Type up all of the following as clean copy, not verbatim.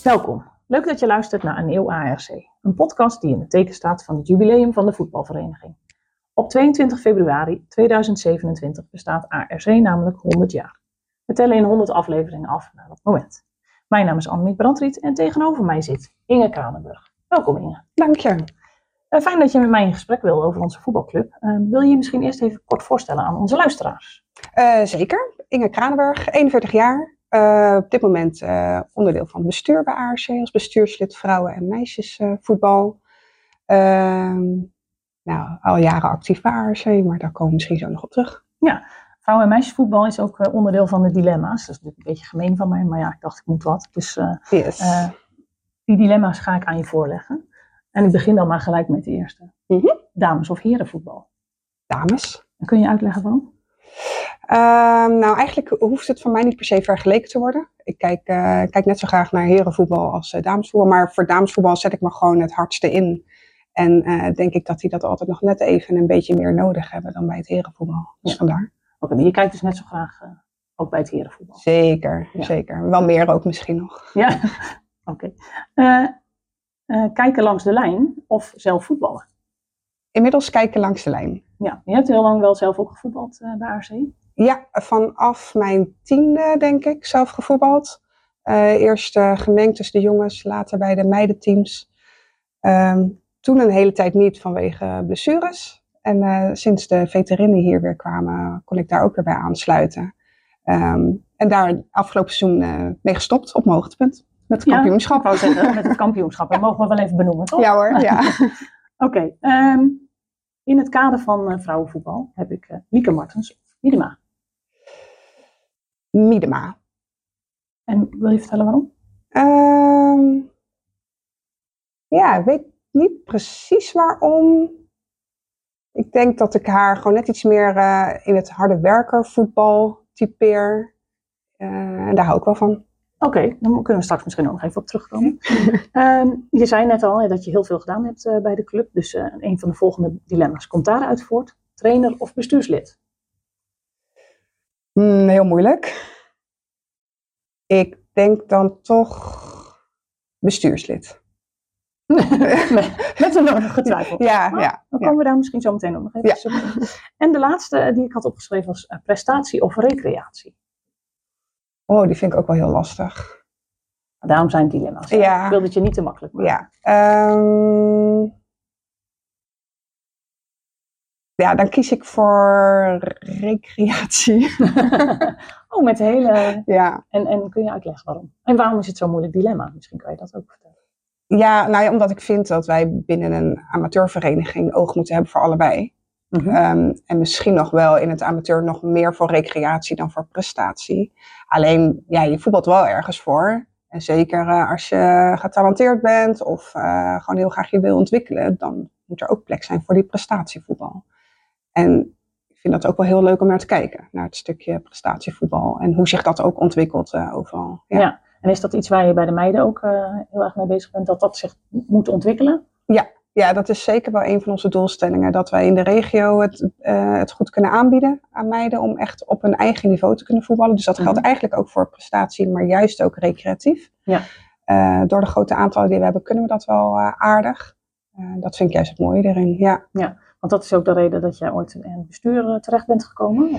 Welkom. Leuk dat je luistert naar een nieuw ARC. Een podcast die in het teken staat van het jubileum van de voetbalvereniging. Op 22 februari 2027 bestaat ARC namelijk 100 jaar. We tellen in 100 afleveringen af naar dat moment. Mijn naam is Annemiek Brandriet en tegenover mij zit Inge Kranenburg. Welkom Inge. Dank je. Fijn dat je met mij in gesprek wil over onze voetbalclub. Wil je je misschien eerst even kort voorstellen aan onze luisteraars? Zeker. Inge Kranenburg, 41 jaar. Op dit moment onderdeel van het bestuur bij ARC als bestuurslid vrouwen- en meisjesvoetbal. Al jaren actief bij ARC, maar daar komen we misschien zo nog op terug. Ja, vrouwen- en meisjesvoetbal is ook onderdeel van de dilemma's. Dat is natuurlijk een beetje gemeen van mij, maar ja, ik dacht ik moet wat. Dus Yes. Die dilemma's ga ik aan je voorleggen. En ik begin dan maar gelijk met de eerste. Mm-hmm. Dames- of herenvoetbal? Dames. En kun je uitleggen waarom? Eigenlijk hoeft het voor mij niet per se vergeleken te worden. Ik kijk net zo graag naar herenvoetbal als damesvoetbal. Maar voor damesvoetbal zet ik me gewoon het hardste in. En denk ik dat die dat altijd nog net even een beetje meer nodig hebben dan bij het herenvoetbal. Dus Ja. vandaar. Oké, maar je kijkt dus net zo graag ook bij het herenvoetbal? Zeker, Ja. zeker. Wel meer ook misschien nog. Ja, oké. Kijken langs de lijn of zelf voetballen? Inmiddels kijken langs de lijn. Ja, je hebt heel lang wel zelf ook gevoetbald bij ARC? Ja, vanaf mijn 10e denk ik zelf gevoetbald. Eerst gemengd tussen de jongens, later bij de meidenteams. Toen een hele tijd niet vanwege blessures. En sinds de veteranen hier weer kwamen, kon ik daar ook weer bij aansluiten. En daar afgelopen seizoen mee gestopt op mijn hoogtepunt. Met het kampioenschap. Ja, ik wou zeggen, met het kampioenschap. Dat mogen we wel even benoemen, toch? Ja hoor, ja. Oké, in het kader van vrouwenvoetbal heb ik Lieke Martens of Miedema. Miedema. En wil je vertellen waarom? Ik weet niet precies waarom. Ik denk dat ik haar gewoon net iets meer in het harde werker voetbal typeer. En daar hou ik wel van. Oké, dan kunnen we straks misschien ook nog even op terugkomen. Je zei net al dat je heel veel gedaan hebt bij de club. Dus een van de volgende dilemma's komt daaruit voort. Trainer of bestuurslid? Heel moeilijk. Ik denk dan toch bestuurslid. Met een nodige getwijfeld. Ja. Dan komen we daar misschien zo meteen ook nog even op. En de laatste die ik had opgeschreven was prestatie of recreatie. Oh, die vind ik ook wel heel lastig. Daarom zijn dilemma's. Ja. Ik wil het je niet te makkelijk maken. Ja, dan kies ik voor recreatie. Oh, met hele... Ja. En kun je uitleggen waarom? En waarom is het zo'n moeilijk dilemma? Misschien kan je dat ook vertellen. Ja, omdat ik vind dat wij binnen een amateurvereniging oog moeten hebben voor allebei. Mm-hmm. En misschien nog wel in het amateur nog meer voor recreatie dan voor prestatie. Alleen, je voetbalt wel ergens voor. En zeker als je getalenteerd bent of gewoon heel graag je wil ontwikkelen, dan moet er ook plek zijn voor die prestatievoetbal. En ik vind dat ook wel heel leuk om naar te kijken, naar het stukje prestatievoetbal. En hoe zich dat ook ontwikkelt overal. Ja. En is dat iets waar je bij de meiden ook heel erg mee bezig bent, dat zich moet ontwikkelen? Ja, dat is zeker wel een van onze doelstellingen. Dat wij in de regio het goed kunnen aanbieden aan meiden om echt op hun eigen niveau te kunnen voetballen. Dus dat geldt eigenlijk ook voor prestatie, maar juist ook recreatief. Ja. Door de grote aantallen die we hebben, kunnen we dat wel aardig. Dat vind ik juist het mooie erin, ja. Ja, want dat is ook de reden dat jij ooit in het bestuur terecht bent gekomen?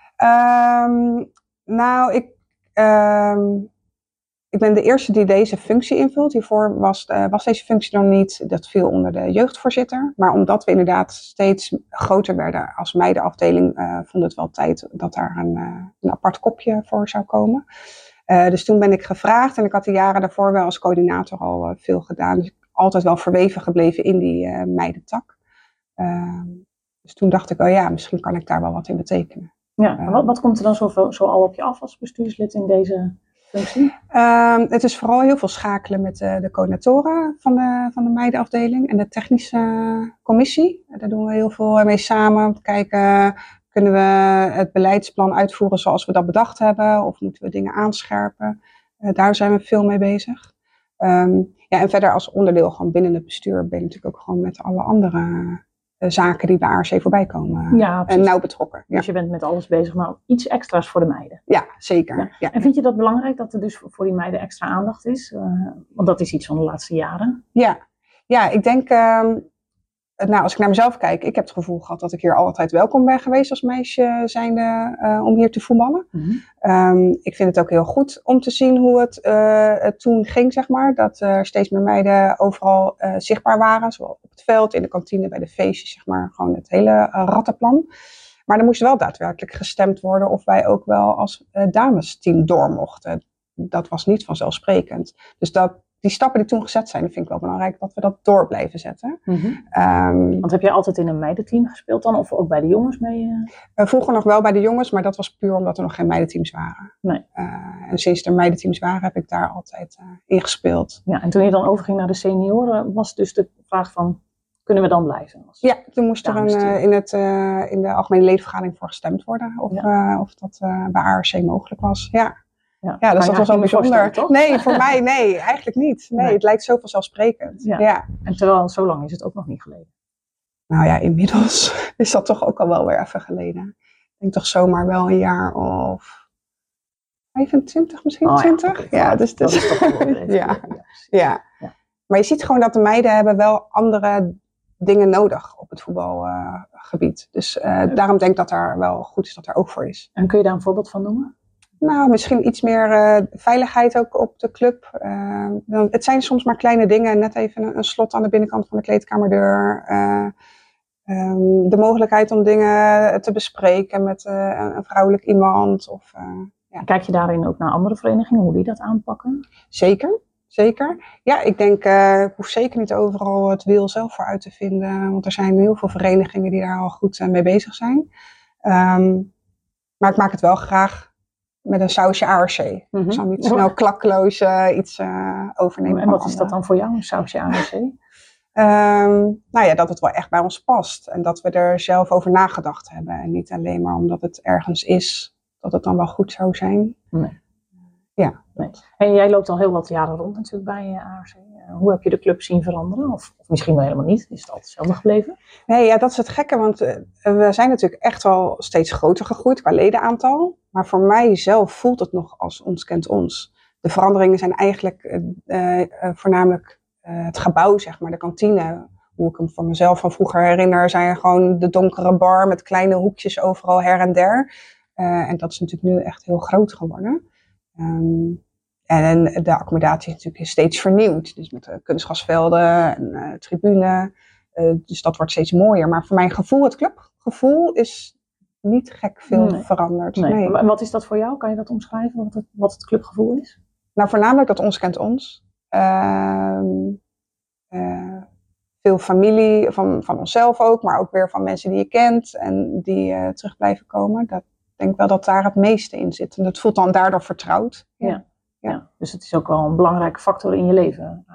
Ik ben de eerste die deze functie invult. Hiervoor was deze functie nog niet. Dat viel onder de jeugdvoorzitter. Maar omdat we inderdaad steeds groter werden als meidenafdeling, vond het wel tijd dat daar een apart kopje voor zou komen. Dus toen ben ik gevraagd en ik had de jaren daarvoor wel als coördinator al veel gedaan. Dus ik ben altijd wel verweven gebleven in die meidentak. Dus toen dacht ik, misschien kan ik daar wel wat in betekenen. Ja, wat komt er dan zo al op je af als bestuurslid in deze functie? Het is vooral heel veel schakelen met de coördinatoren van de meidenafdeling en de technische commissie. Daar doen we heel veel mee samen. Om te kijken, kunnen we het beleidsplan uitvoeren zoals we dat bedacht hebben? Of moeten we dingen aanscherpen? Daar zijn we veel mee bezig. En verder als onderdeel gewoon binnen het bestuur ben je natuurlijk ook gewoon met alle andere zaken die bij ARC voorbij komen. En nauw betrokken. Ja. Dus je bent met alles bezig, maar iets extra's voor de meiden. Ja, zeker. Ja. Ja. En vind je dat belangrijk dat er dus voor die meiden extra aandacht is? Want dat is iets van de laatste jaren. Ja, ik denk, als ik naar mezelf kijk, ik heb het gevoel gehad dat ik hier altijd welkom ben geweest als meisje zijnde om hier te voetballen. Mm-hmm. Ik vind het ook heel goed om te zien hoe het toen ging, zeg maar. Dat er steeds meer meiden overal zichtbaar waren, zowel op het veld, in de kantine, bij de feestjes, zeg maar. Gewoon het hele rattenplan. Maar er moest wel daadwerkelijk gestemd worden of wij ook wel als damesteam door mochten. Dat was niet vanzelfsprekend. Dus die stappen die toen gezet zijn, vind ik wel belangrijk dat we dat door blijven zetten. Mm-hmm. Want heb jij altijd in een meidenteam gespeeld dan? Of ook bij de jongens mee? Vroeger nog wel bij de jongens, maar dat was puur omdat er nog geen meidenteams waren. Nee. En sinds er meidenteams waren, heb ik daar altijd in gespeeld. Ja, en toen je dan overging naar de senioren, was dus de vraag van, kunnen we dan blijven? Ja, toen moest er in de algemene ledenvergadering voor gestemd worden. Of dat bij ARC mogelijk was. Ja, dus dat was wel bijzonder. Toch? Nee, voor mij nee, eigenlijk niet. Nee, het lijkt zo vanzelfsprekend. Ja. En terwijl zo lang is het ook nog niet geleden. Nou ja, inmiddels is dat toch ook al wel weer even geleden. Ik denk toch zomaar wel een jaar of 25, misschien 20. Ja, dus dat is toch wel weer ja. Maar je ziet gewoon dat de meiden hebben wel andere dingen nodig op het voetbalgebied. Dus daarom denk ik dat er wel goed is dat er ook voor is. En kun je daar een voorbeeld van noemen? Nou, misschien iets meer veiligheid ook op de club. Het zijn soms maar kleine dingen. Net even een slot aan de binnenkant van de kleedkamerdeur. De mogelijkheid om dingen te bespreken met een vrouwelijk iemand. Kijk je daarin ook naar andere verenigingen, hoe die dat aanpakken? Zeker. Ja, ik denk, ik hoef zeker niet overal het wiel zelf voor uit te vinden. Want er zijn heel veel verenigingen die daar al goed mee bezig zijn. Maar ik maak het wel graag met een sausje ARC. Mm-hmm. Ik zal niet snel klakkeloos iets overnemen. En wat is dat dan voor jou, een sausje ARC? Nou ja, dat het wel echt bij ons past. En dat we er zelf over nagedacht hebben. En niet alleen maar omdat het ergens is, dat het dan wel goed zou zijn. Nee. Ja. Nee. En jij loopt al heel wat jaren rond natuurlijk bij ARC. Hoe heb je de club zien veranderen? Of misschien wel helemaal niet? Is het altijd hetzelfde gebleven? Nee, ja, dat is het gekke. Want we zijn natuurlijk echt wel steeds groter gegroeid qua ledenaantal. Maar voor mij zelf voelt het nog als ons kent ons. De veranderingen zijn eigenlijk voornamelijk het gebouw, zeg maar, de kantine. Hoe ik hem van mezelf van vroeger herinner, zijn gewoon de donkere bar met kleine hoekjes overal her en der. En dat is natuurlijk nu echt heel groot geworden. En de accommodatie is natuurlijk steeds vernieuwd. Dus met kunstgrasvelden en tribune. Dus dat wordt steeds mooier. Maar voor mijn gevoel, het clubgevoel, is niet gek veel veranderd. Nee. En wat is dat voor jou? Kan je dat omschrijven, wat het clubgevoel is? Nou, voornamelijk dat ons kent ons. Veel familie van onszelf ook, maar ook weer van mensen die je kent en die terug blijven komen. Ik denk wel dat daar het meeste in zit. En dat voelt dan daardoor vertrouwd. Ja, dus het is ook wel een belangrijke factor in je leven.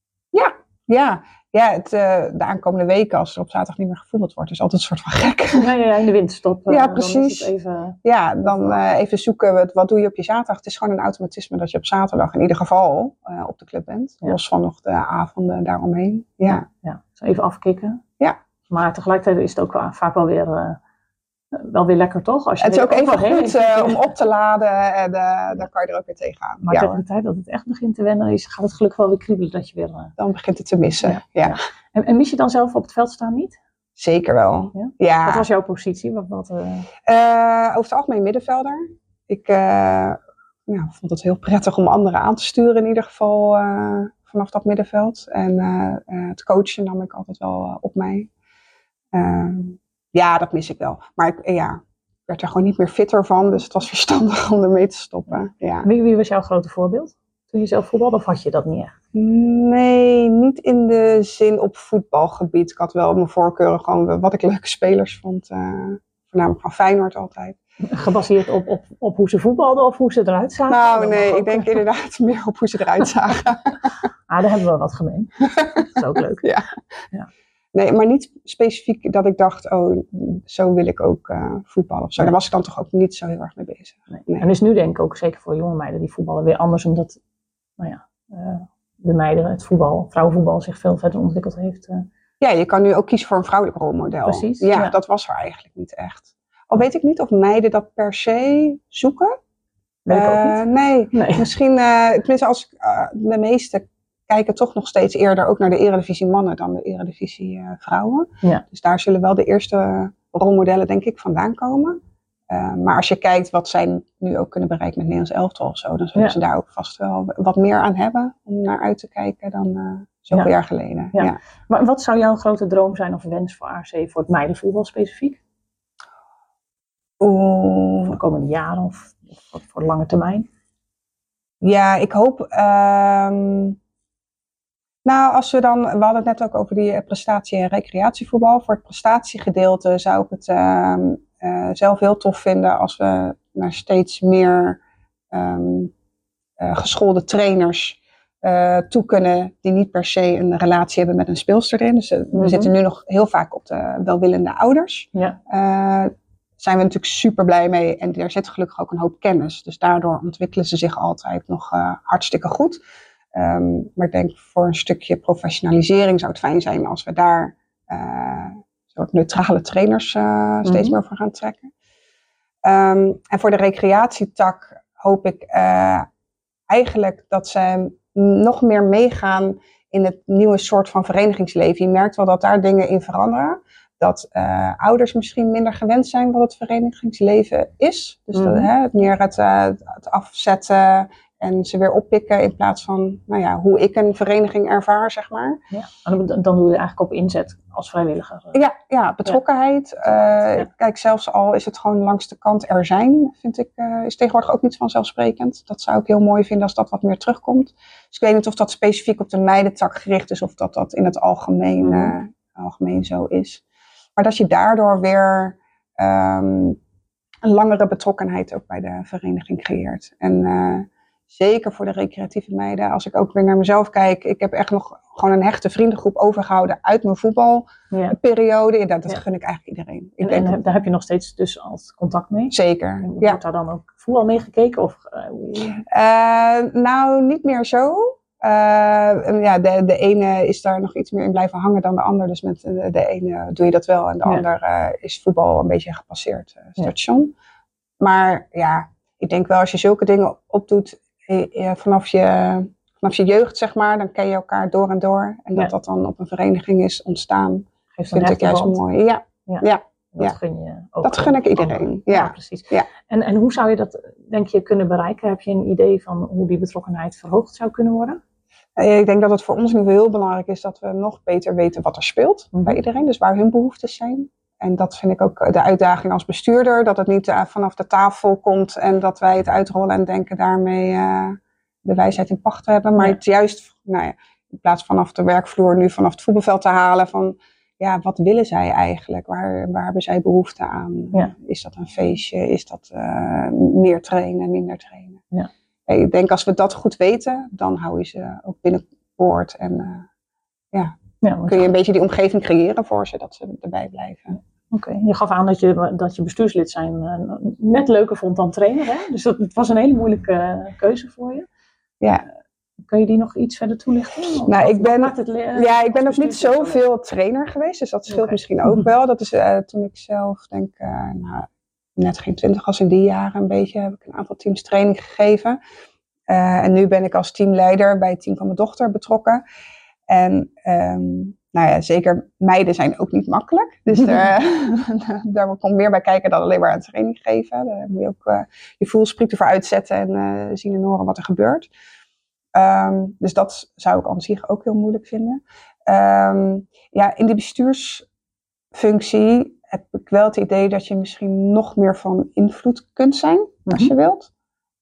Ja, de aankomende weken, als er op zaterdag niet meer gevoetbald wordt, is altijd een soort van gek. Ja, in de winterstop. Ja, precies. Dan is het even... Ja, dan even zoeken, wat doe je op je zaterdag? Het is gewoon een automatisme dat je op zaterdag in ieder geval op de club bent. Ja. Los van nog de avonden daaromheen. Ja. Dus even afkicken. Ja. Maar tegelijkertijd is het ook vaak wel weer lekker, toch? Als je het is ook even goed om op te laden en dan kan je er ook weer tegenaan. Maar tegen de tijd dat het echt begint te wennen, gaat het gelukkig wel weer kriebelen dat je weer... Dan begint het te missen, ja. En mis je dan zelf op het veld staan niet? Zeker wel, ja. Wat was jouw positie? Over het algemeen middenvelder. Ik vond het heel prettig om anderen aan te sturen in ieder geval vanaf dat middenveld. En het coachen nam ik altijd wel op mij. Ja, dat mis ik wel. Maar ik werd er gewoon niet meer fitter van. Dus het was verstandig om ermee te stoppen. Ja. Wie was jouw grote voorbeeld? Toen je zelf voetbalde, of had je dat niet echt? Nee, niet in de zin op voetbalgebied. Ik had wel mijn voorkeuren gewoon wat ik leuke spelers vond. Voornamelijk van Feyenoord altijd. Gebaseerd op hoe ze voetbalden of hoe ze eruit zagen? Nou nee, ik denk inderdaad meer op hoe ze eruit zagen. Daar hebben we wat gemeen. Dat is ook leuk. Ja. Nee, maar niet specifiek dat ik dacht, zo wil ik ook voetballen of zo. Daar was ik dan toch ook niet zo heel erg mee bezig. Nee. En is nu denk ik ook, zeker voor jonge meiden die voetballen, weer anders. Omdat de meiden, het vrouwenvoetbal zich veel verder ontwikkeld heeft. Ja, je kan nu ook kiezen voor een vrouwelijk rolmodel. Precies. Ja, dat was er eigenlijk niet echt. Al weet ik niet of meiden dat per se zoeken. Weet ik ook niet. Nee, misschien, tenminste als de meeste kijken toch nog steeds eerder ook naar de Eredivisie mannen dan de Eredivisie vrouwen. Ja. Dus daar zullen wel de eerste rolmodellen denk ik vandaan komen. Maar als je kijkt wat zij nu ook kunnen bereiken met Nederlands elftal of zo, dan zullen ze daar ook vast wel wat meer aan hebben om naar uit te kijken dan zoveel jaar geleden. Ja. Ja. Maar wat zou jouw grote droom zijn of wens voor ARC voor het meidenvoetbal specifiek? Voor de komende jaren of voor de lange termijn? Ja, ik hoop. Als we hadden het net ook over die prestatie- en recreatievoetbal. Voor het prestatiegedeelte zou ik het zelf heel tof vinden als we naar steeds meer geschoolde trainers toe kunnen die niet per se een relatie hebben met een speelster erin. Dus we zitten nu nog heel vaak op de welwillende ouders. Ja. Zijn we natuurlijk super blij mee en daar zit gelukkig ook een hoop kennis. Dus daardoor ontwikkelen ze zich altijd nog hartstikke goed. Maar ik denk voor een stukje professionalisering zou het fijn zijn als we daar soort neutrale trainers steeds meer voor gaan trekken. En voor de recreatietak hoop ik eigenlijk dat ze nog meer meegaan in het nieuwe soort van verenigingsleven. Je merkt wel dat daar dingen in veranderen. Dat ouders misschien minder gewend zijn wat het verenigingsleven is. Dus meer het afzetten en ze weer oppikken in plaats van hoe ik een vereniging ervaar, zeg maar. Ja, dan doe je eigenlijk op inzet als vrijwilliger. Ja, betrokkenheid. Kijk, zelfs al is het gewoon langs de kant er zijn, vind ik, is tegenwoordig ook niet vanzelfsprekend. Dat zou ik heel mooi vinden als dat wat meer terugkomt. Dus ik weet niet of dat specifiek op de meidentak gericht is of dat in het algemeen zo is. Maar dat je daardoor weer een langere betrokkenheid ook bij de vereniging creëert. En zeker voor de recreatieve meiden, als ik ook weer naar mezelf kijk, ik heb echt nog gewoon een hechte vriendengroep overgehouden uit mijn voetbalperiode. Ja, dat gun ik eigenlijk iedereen. En daar heb je nog steeds dus als contact mee? Zeker. Wordt daar dan ook voetbal meegekeken? Niet meer zo. De ene is daar nog iets meer in blijven hangen dan de ander. Dus met de ene doe je dat wel en de ander is voetbal een beetje een gepasseerd station. Maar ik denk wel als je zulke dingen opdoet vanaf je jeugd, zeg maar, dan ken je elkaar door en door. En dat dan op een vereniging is ontstaan, vind ik juist mooi. Ja. Dat gun je ook. Dat gun ik iedereen. Ja, precies. Ja. En hoe zou je dat, denk je, kunnen bereiken? Heb je een idee van hoe die betrokkenheid verhoogd zou kunnen worden? Ik denk dat het voor ons in ieder geval heel belangrijk is dat we nog beter weten wat er speelt bij iedereen. Dus waar hun behoeftes zijn. En dat vind ik ook de uitdaging als bestuurder. Dat het niet vanaf de tafel komt en dat wij het uitrollen en denken daarmee de wijsheid in pacht te hebben. Maar het juist, in plaats vanaf de werkvloer nu vanaf het voetbalveld te halen van wat willen zij eigenlijk? Waar hebben zij behoefte aan? Ja. Is dat een feestje? Is dat meer trainen, minder trainen? Ja. Ik denk als we dat goed weten, dan hou je ze ook binnenboord. En kun je een beetje die omgeving creëren voor ze, dat ze erbij blijven. Oké. Je gaf aan dat je bestuurslid zijn net leuker vond dan trainer. Hè? Dus het was een hele moeilijke keuze voor je. Ja. Kun je die nog iets verder toelichten? Ik ben ook niet zoveel trainer geweest, dus dat scheelt misschien ook wel. Dat is toen ik zelf denk, net geen 20 was in die jaren een beetje, heb ik een aantal teams training gegeven. En nu ben ik als teamleider bij het team van mijn dochter betrokken. En zeker meiden zijn ook niet makkelijk. Dus daar komt meer bij kijken dan alleen maar een training geven. Daar moet je ook je voelspriet ervoor uitzetten en zien en horen wat er gebeurt. Dus dat zou ik aan zich ook heel moeilijk vinden. In de bestuursfunctie heb ik wel het idee dat je misschien nog meer van invloed kunt zijn, als je wilt.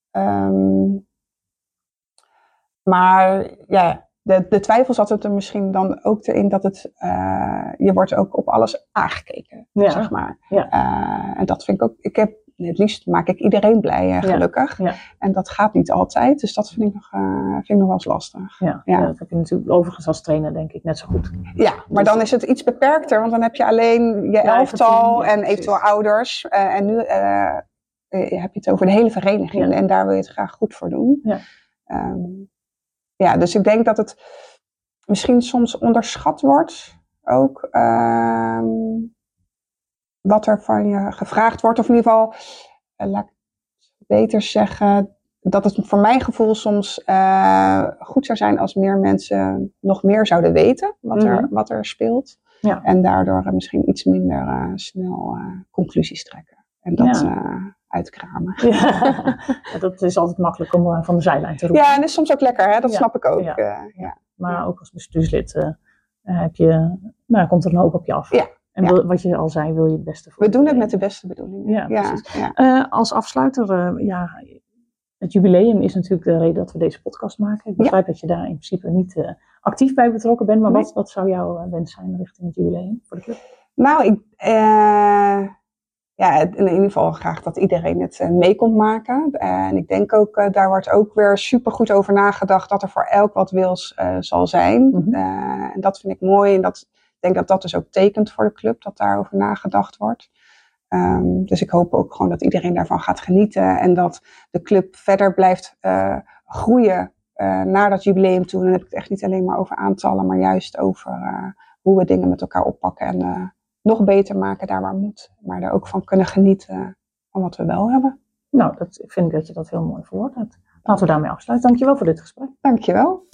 Maar de twijfel zat het er misschien dan ook in dat je wordt ook op alles aangekeken, zeg maar. Ja. En dat vind ik ook, het liefst maak ik iedereen blij en gelukkig. Ja. En dat gaat niet altijd, dus dat vind ik nog wel eens lastig. Ja, dat heb je natuurlijk overigens als trainer denk ik net zo goed. Ja, maar dan is het iets beperkter, want dan heb je alleen je elftal en eventueel ouders. En nu heb je het over de hele vereniging en daar wil je het graag goed voor doen. Ja. Dus ik denk dat het misschien soms onderschat wordt. ook wat er van je gevraagd wordt. Of in ieder geval, laat ik beter zeggen, dat het voor mijn gevoel soms goed zou zijn als meer mensen nog meer zouden weten wat er speelt. Ja. En daardoor misschien iets minder snel conclusies trekken. En dat uitkramen. Ja, dat is altijd makkelijk om van de zijlijn te roepen. Ja, en dat is soms ook lekker, hè? Dat snap ik ook. Ja. Maar ook als bestuurslid komt er een hoop op je af. Ja. En wat je al zei, wil je het beste voor we doen het met de beste bedoelingen. Ja, precies. Ja. Als afsluiter, het jubileum is natuurlijk de reden dat we deze podcast maken. Ik begrijp dat je daar in principe niet actief bij betrokken bent. Maar wat zou jouw wens zijn richting het jubileum voor de club? Nou, in ieder geval graag dat iedereen het mee komt maken. En ik denk ook, daar wordt ook weer super goed over nagedacht dat er voor elk wat wils zal zijn. En dat vind ik mooi. En ik denk dat dat dus ook tekent voor de club, dat daarover nagedacht wordt. Dus ik hoop ook gewoon dat iedereen daarvan gaat genieten. En dat de club verder blijft groeien naar dat jubileum toe. En dan heb ik het echt niet alleen maar over aantallen, maar juist over hoe we dingen met elkaar oppakken. En nog beter maken daar waar moet. Maar er ook van kunnen genieten van wat we wel hebben. Nou, dat vind ik dat je dat heel mooi verwoord hebt. Laten we daarmee afsluiten. Dankjewel voor dit gesprek. Dankjewel.